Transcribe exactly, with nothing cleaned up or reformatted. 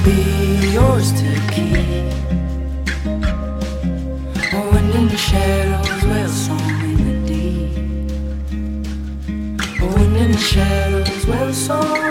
be yours to keep. A wind in the shadows, well song in the deep. A wind in the shadows, well song.